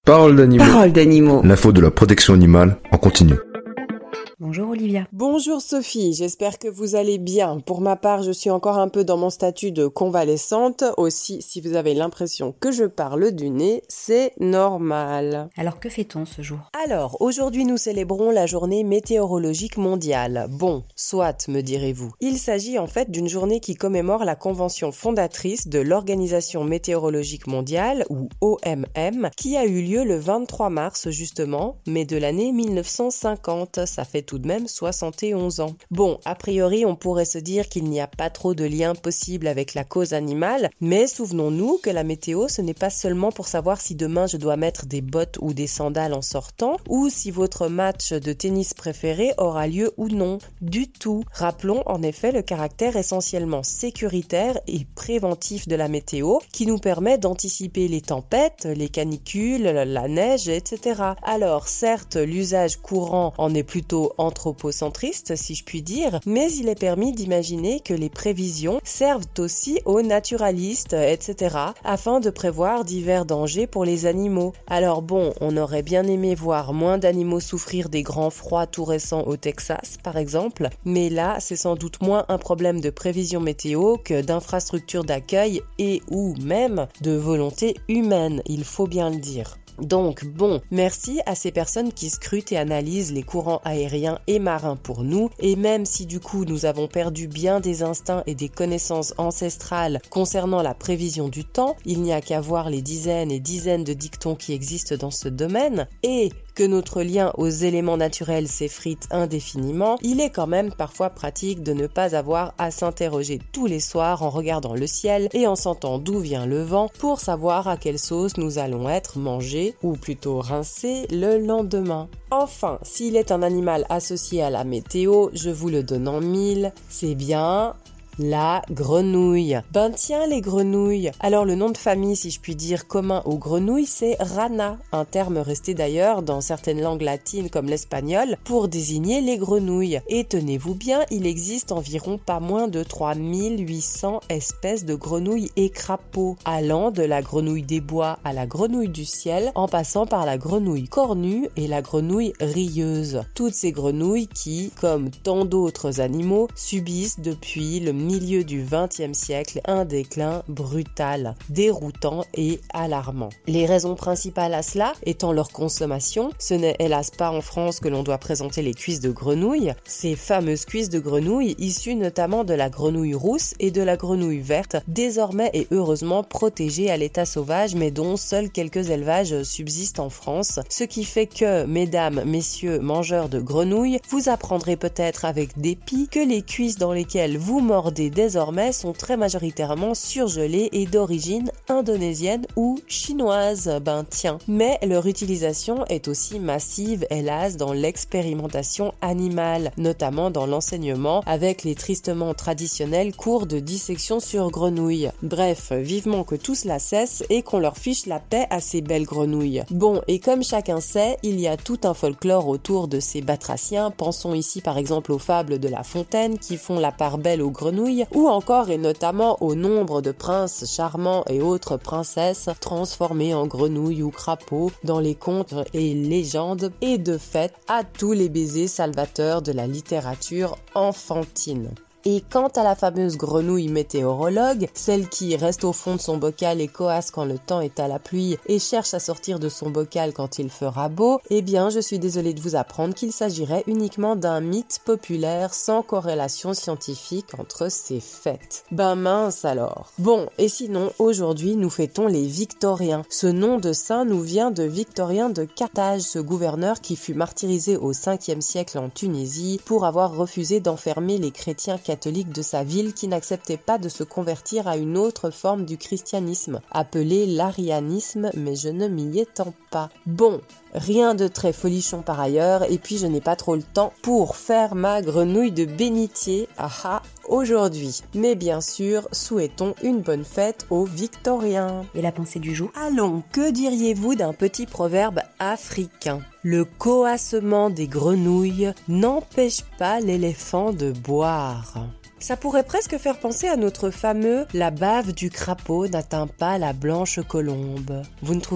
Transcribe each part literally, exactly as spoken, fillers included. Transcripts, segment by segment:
Parole d'animaux. Parole d'animaux. L'info de la protection animale en continu. Bonjour Olivia. Bonjour Sophie, j'espère que vous allez bien. Pour ma part, je suis encore un peu dans mon statut de convalescente. Aussi, si vous avez l'impression que je parle du nez, c'est normal. Alors que fait-on ce jour ? Alors, aujourd'hui nous célébrons la journée météorologique mondiale. Bon, soit, me direz-vous. Il s'agit en fait d'une journée qui commémore la convention fondatrice de l'Organisation météorologique mondiale, ou O M M, qui a eu lieu le vingt-trois mars justement, mais de l'année mille neuf cent cinquante. Ça fait tout de même soixante et onze ans. Bon, a priori, on pourrait se dire qu'il n'y a pas trop de lien possible avec la cause animale, mais souvenons-nous que la météo, ce n'est pas seulement pour savoir si demain je dois mettre des bottes ou des sandales en sortant, ou si votre match de tennis préféré aura lieu ou non. Du tout. Rappelons en effet le caractère essentiellement sécuritaire et préventif de la météo, qui nous permet d'anticiper les tempêtes, les canicules, la neige, et cetera. Alors, certes, l'usage courant en est plutôt anthropocentriste, si je puis dire, mais il est permis d'imaginer que les prévisions servent aussi aux naturalistes, et cetera, afin de prévoir divers dangers pour les animaux. Alors bon, on aurait bien aimé voir moins d'animaux souffrir des grands froids tout récents au Texas, par exemple, mais là, c'est sans doute moins un problème de prévision météo que d'infrastructures d'accueil et ou même de volonté humaine, il faut bien le dire. Donc bon, merci à ces personnes qui scrutent et analysent les courants aériens et marins pour nous, et même si du coup nous avons perdu bien des instincts et des connaissances ancestrales concernant la prévision du temps, il n'y a qu'à voir les dizaines et dizaines de dictons qui existent dans ce domaine, et que notre lien aux éléments naturels s'effrite indéfiniment, il est quand même parfois pratique de ne pas avoir à s'interroger tous les soirs en regardant le ciel et en sentant d'où vient le vent pour savoir à quelle sauce nous allons être mangés, ou plutôt rincés, le lendemain. Enfin, s'il est un animal associé à la météo, je vous le donne en mille, c'est bien la grenouille. Ben tiens les grenouilles. Alors le nom de famille, si je puis dire, commun aux grenouilles, c'est rana, un terme resté d'ailleurs dans certaines langues latines comme l'espagnol pour désigner les grenouilles. Et tenez-vous bien, il existe environ pas moins de trois mille huit cents espèces de grenouilles et crapauds, allant de la grenouille des bois à la grenouille du ciel, en passant par la grenouille cornue et la grenouille rieuse. Toutes ces grenouilles qui, comme tant d'autres animaux, subissent depuis le milieu du vingtième siècle un déclin brutal, déroutant et alarmant. Les raisons principales à cela étant leur consommation, ce n'est hélas pas en France que l'on doit présenter les cuisses de grenouille, ces fameuses cuisses de grenouille issues notamment de la grenouille rousse et de la grenouille verte, désormais et heureusement protégées à l'état sauvage mais dont seuls quelques élevages subsistent en France, ce qui fait que, mesdames, messieurs, mangeurs de grenouilles, vous apprendrez peut-être avec dépit que les cuisses dans lesquelles vous mordez désormais sont très majoritairement surgelées et d'origine indonésienne ou chinoise, ben tiens. Mais leur utilisation est aussi massive, hélas, dans l'expérimentation animale, notamment dans l'enseignement avec les tristement traditionnels cours de dissection sur grenouilles. Bref, vivement que tout cela cesse et qu'on leur fiche la paix à ces belles grenouilles. Bon, et comme chacun sait, il y a tout un folklore autour de ces batraciens, pensons ici par exemple aux fables de La Fontaine qui font la part belle aux grenouilles, ou encore et notamment au nombre de princes charmants et autres princesses transformés en grenouilles ou crapauds dans les contes et légendes, et de fait à tous les baisers salvateurs de la littérature enfantine. Et quant à la fameuse grenouille météorologue, celle qui reste au fond de son bocal et coasse quand le temps est à la pluie et cherche à sortir de son bocal quand il fera beau, eh bien je suis désolée de vous apprendre qu'il s'agirait uniquement d'un mythe populaire sans corrélation scientifique entre ces faits. Ben mince alors. Bon, et sinon, aujourd'hui nous fêtons les Victoriens. Ce nom de saint nous vient de Victorien de Carthage, ce gouverneur qui fut martyrisé au cinquième siècle en Tunisie pour avoir refusé d'enfermer les chrétiens catholiques catholique de sa ville qui n'acceptait pas de se convertir à une autre forme du christianisme, appelé l'arianisme, mais je ne m'y étends pas. Bon, rien de très folichon par ailleurs, et puis je n'ai pas trop le temps pour faire ma grenouille de bénitier, aha, aujourd'hui. Mais bien sûr, souhaitons une bonne fête aux Victoriens. Et la pensée du jour ? Allons, que diriez-vous d'un petit proverbe africain ? Le coassement des grenouilles n'empêche pas l'éléphant de boire. Ça pourrait presque faire penser à notre fameux « La bave du crapaud n'atteint pas la blanche colombe ». Vous ne trouvez pas ?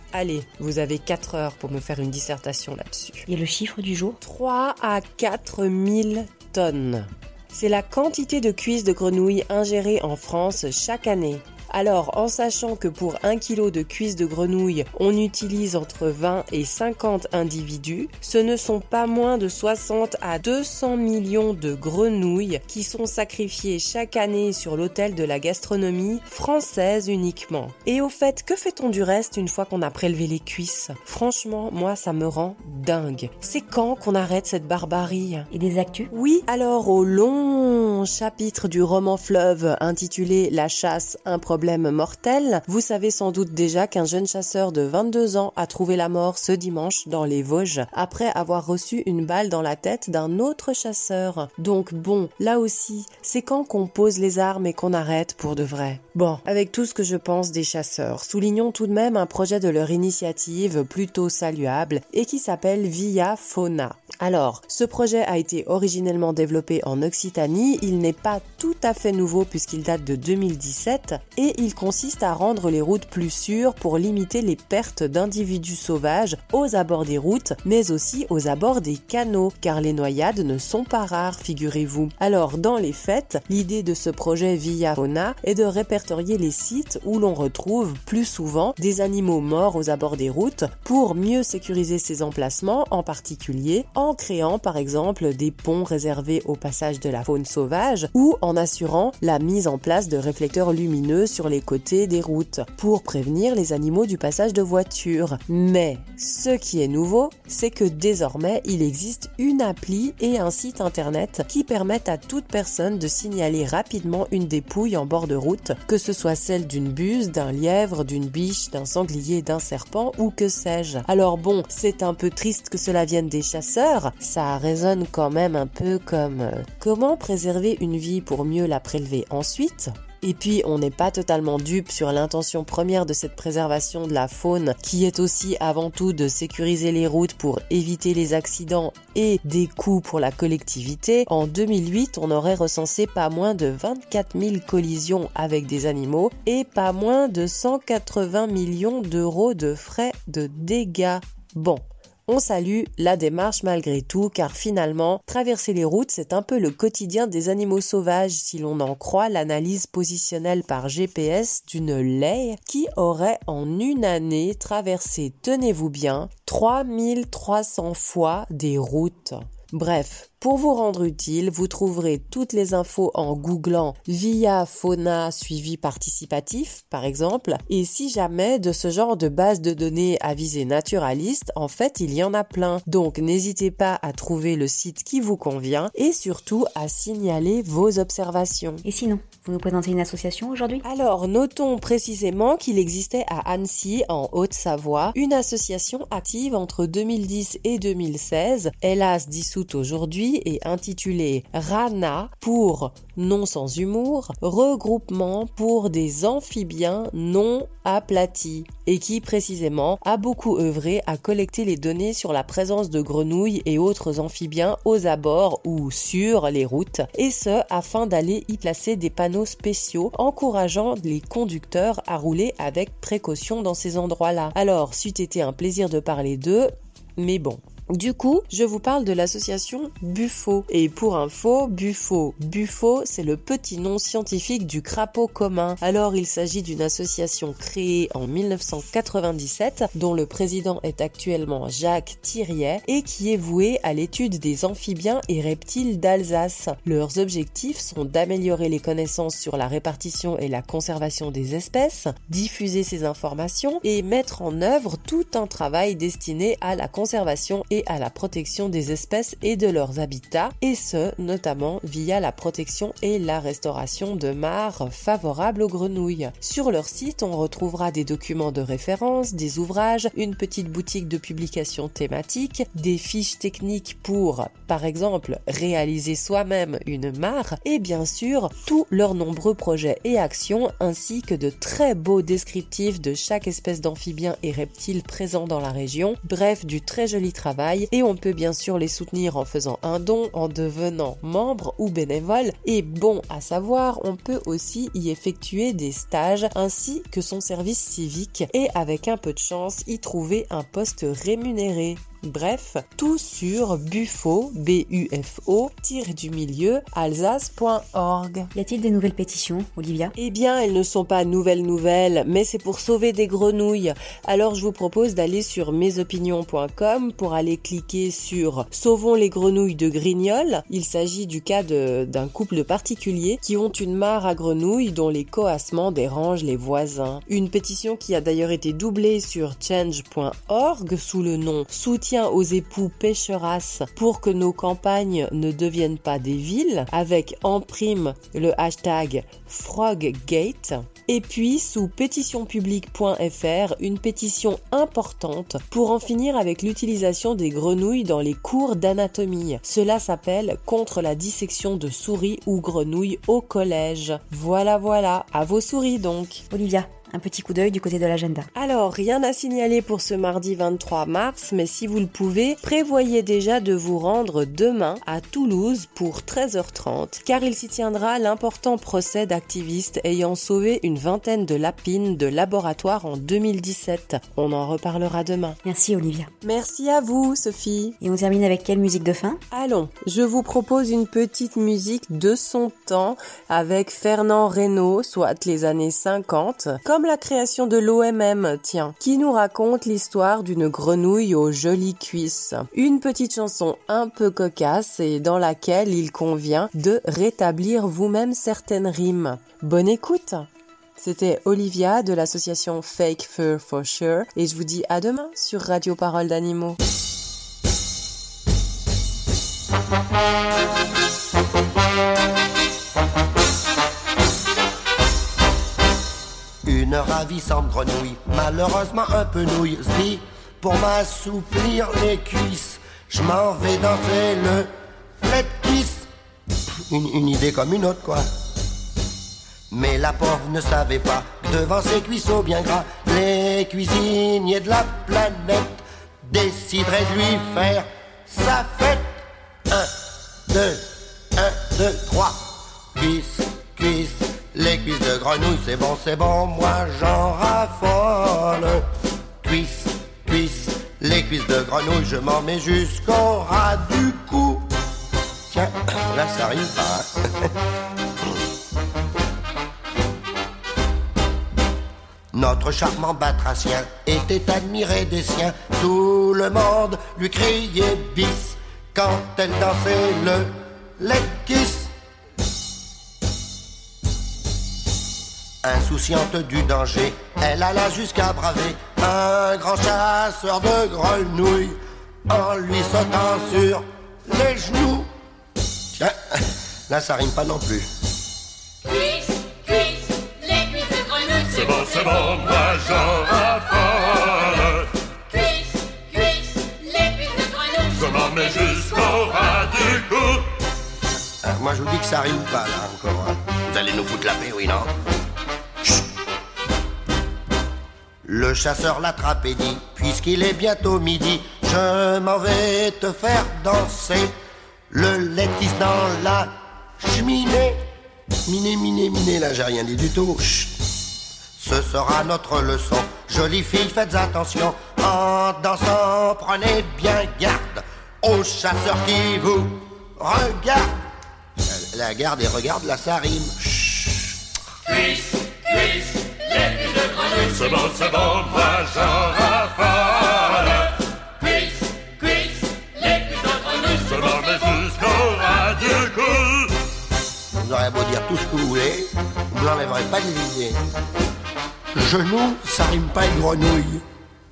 Allez, vous avez quatre heures pour me faire une dissertation là-dessus. Et le chiffre du jour? trois à quatre mille tonnes. C'est la quantité de cuisses de grenouilles ingérées en France chaque année. Alors, en sachant que pour un kilo de cuisses de grenouille, on utilise entre vingt et cinquante individus, ce ne sont pas moins de soixante à deux cents millions de grenouilles qui sont sacrifiées chaque année sur l'autel de la gastronomie française uniquement. Et au fait, que fait-on du reste une fois qu'on a prélevé les cuisses? Franchement, moi, ça me rend dingue. C'est quand qu'on arrête cette barbarie? Et des actus? Oui, alors au long chapitre du roman fleuve intitulé La chasse, un problème Problème mortel, vous savez sans doute déjà qu'un jeune chasseur de vingt-deux ans a trouvé la mort ce dimanche dans les Vosges après avoir reçu une balle dans la tête d'un autre chasseur. Donc bon, là aussi, c'est quand qu'on pose les armes et qu'on arrête pour de vrai. Bon, avec tout ce que je pense des chasseurs, soulignons tout de même un projet de leur initiative plutôt saluable et qui s'appelle Via Fauna. Alors, ce projet a été originellement développé en Occitanie, il n'est pas tout à fait nouveau puisqu'il date de deux mille dix-sept et il consiste à rendre les routes plus sûres pour limiter les pertes d'individus sauvages aux abords des routes, mais aussi aux abords des canaux, car les noyades ne sont pas rares, figurez-vous. Alors, dans les faits, l'idée de ce projet Via Fauna est de répertorier les sites où l'on retrouve plus souvent des animaux morts aux abords des routes pour mieux sécuriser ces emplacements, en particulier en créant par exemple des ponts réservés au passage de la faune sauvage ou en assurant la mise en place de réflecteurs lumineux sur les côtés des routes pour prévenir les animaux du passage de voitures. Mais ce qui est nouveau, c'est que désormais il existe une appli et un site internet qui permettent à toute personne de signaler rapidement une dépouille en bord de route, que ce soit celle d'une buse, d'un lièvre, d'une biche, d'un sanglier, d'un serpent ou que sais-je. Alors bon, c'est un peu triste que cela vienne des chasseurs, ça résonne quand même un peu comme euh, comment préserver une vie pour mieux la prélever ensuite? Et puis, on n'est pas totalement dupe sur l'intention première de cette préservation de la faune, qui est aussi avant tout de sécuriser les routes pour éviter les accidents et des coûts pour la collectivité. En deux mille huit, on aurait recensé pas moins de vingt-quatre mille collisions avec des animaux et pas moins de cent quatre-vingts millions d'euros de frais de dégâts. Bon. On salue la démarche malgré tout, car finalement, traverser les routes, c'est un peu le quotidien des animaux sauvages si l'on en croit l'analyse positionnelle par G P S d'une laie qui aurait en une année traversé, tenez-vous bien, trois mille trois cents fois des routes. Bref, pour vous rendre utile, vous trouverez toutes les infos en googlant Via Fauna suivi participatif, par exemple. Et si jamais de ce genre de base de données à visée naturaliste, en fait, il y en a plein. Donc, n'hésitez pas à trouver le site qui vous convient et surtout à signaler vos observations. Et sinon, vous nous présentez une association aujourd'hui? Alors, notons précisément qu'il existait à Annecy, en Haute-Savoie, une association active entre deux mille dix et deux mille seize, hélas dissoute aujourd'hui, et intitulé RANA pour non sans humour, regroupement pour des amphibiens non aplatis, et qui précisément a beaucoup œuvré à collecter les données sur la présence de grenouilles et autres amphibiens aux abords ou sur les routes, et ce afin d'aller y placer des panneaux spéciaux encourageant les conducteurs à rouler avec précaution dans ces endroits-là. Alors, c'eût été un plaisir de parler d'eux, mais bon. Du coup, je vous parle de l'association Bufo. Et pour info, Bufo, Bufo, c'est le petit nom scientifique du crapaud commun. Alors, il s'agit d'une association créée en mille neuf cent quatre-vingt-dix-sept, dont le président est actuellement Jacques Thiriet, et qui est vouée à l'étude des amphibiens et reptiles d'Alsace. Leurs objectifs sont d'améliorer les connaissances sur la répartition et la conservation des espèces, diffuser ces informations et mettre en œuvre tout un travail destiné à la conservation et à la protection des espèces et de leurs habitats, et ce, notamment via la protection et la restauration de mares favorables aux grenouilles. Sur leur site, on retrouvera des documents de référence, des ouvrages, une petite boutique de publications thématiques, des fiches techniques pour, par exemple, réaliser soi-même une mare, et bien sûr, tous leurs nombreux projets et actions, ainsi que de très beaux descriptifs de chaque espèce d'amphibien et reptile présent dans la région, bref, du très joli travail volailles et on peut bien sûr les soutenir en faisant un don, en devenant membre ou bénévole. Et bon à savoir, on peut aussi y effectuer des stages ainsi que son service civique et avec un peu de chance y trouver un poste rémunéré. Bref, tout sur bufo, B U F O, tiré du milieu, alsace point org. Y a-t-il des nouvelles pétitions, Olivia? Eh bien, elles ne sont pas nouvelles nouvelles, mais c'est pour sauver des grenouilles. Alors je vous propose d'aller sur mesopinions point com pour aller cliquer sur « Sauvons les grenouilles de Grignol ». Il s'agit du cas de, d'un couple de particuliers qui ont une mare à grenouilles dont les coassements dérangent les voisins. Une pétition qui a d'ailleurs été doublée sur change point org sous le nom « Soutien aux époux pêcherasses pour que nos campagnes ne deviennent pas des villes » avec en prime le hashtag Froggate. Et puis sous pétition publique point f r, une pétition importante pour en finir avec l'utilisation des grenouilles dans les cours d'anatomie. Cela s'appelle Contre la dissection de souris ou grenouilles au collège. Voilà voilà, à vos souris donc. Olivia, un petit coup d'œil du côté de l'agenda. Alors, rien à signaler pour ce mardi vingt-trois mars, mais si vous le pouvez, prévoyez déjà de vous rendre demain à Toulouse pour treize heures trente, car il s'y tiendra l'important procès d'activistes ayant sauvé une vingtaine de lapines de laboratoire en deux mille dix-sept. On en reparlera demain. Merci Olivia. Merci à vous, Sophie. Et on termine avec quelle musique de fin? Allons, je vous propose une petite musique de son temps avec Fernand Reynaud, soit les années cinquante, comme la création de l'O M M, tiens, qui nous raconte l'histoire d'une grenouille aux jolies cuisses. Une petite chanson un peu cocasse et dans laquelle il convient de rétablir vous-même certaines rimes. Bonne écoute! C'était Olivia de l'association Fake Fur for Sure et je vous dis à demain sur Radio Parole d'Animaux. Une ravissante grenouille, malheureusement un peu nouille, se dit, pour m'assouplir les cuisses, je m'en vais danser le let kiss. Une, une idée comme une autre, quoi. Mais la pauvre ne savait pas que devant ses cuisseaux bien gras, les cuisiniers de la planète décideraient de lui faire sa fête. Un, deux, un, deux, trois, cuisses, cuisses. Les cuisses de grenouille, c'est bon, c'est bon, moi j'en raffole. Cuisses, cuisses, les cuisses de grenouille, je m'en mets jusqu'au ras du cou. Tiens, là ça rime pas. Notre charmant batracien était admiré des siens. Tout le monde lui criait bis quand elle dansait le let kiss. Insouciante du danger, elle alla jusqu'à braver un grand chasseur de grenouilles en lui sautant sur les genoux. Tiens, là ça rime pas non plus. Cuisse, cuisse, les cuisses de grenouille, c'est bon, c'est bon, moi j'en raffole. Cuisse, cuisse, les cuisses de grenouille, je m'en mets jusqu'au ras du cou. Ah, moi je vous dis que ça rime pas là encore. Hein. Vous allez nous foutre la paix, oui non? Le chasseur l'attrape et dit, puisqu'il est bientôt midi, je m'en vais te faire danser le let kiss dans la cheminée. Miné, miné, miné, là j'ai rien dit du tout. Chut. Ce sera notre leçon. Jolies filles, faites attention. En dansant, prenez bien garde aux chasseurs qui vous regardent. La, la garde et regarde, là ça rime. Chut. cuisse, cuisse, les cuisses de grenouille, C'est bon, c'est bon, moi j'en raffole. Cuisse, cuisse, les cuisses de grenouille, Je m'en mets jusqu'au ras du cou. Vous aurez beau dire tout ce que vous voulez, vous n'enlèverez pas de l'idée. Genou, ça rime pas une grenouille.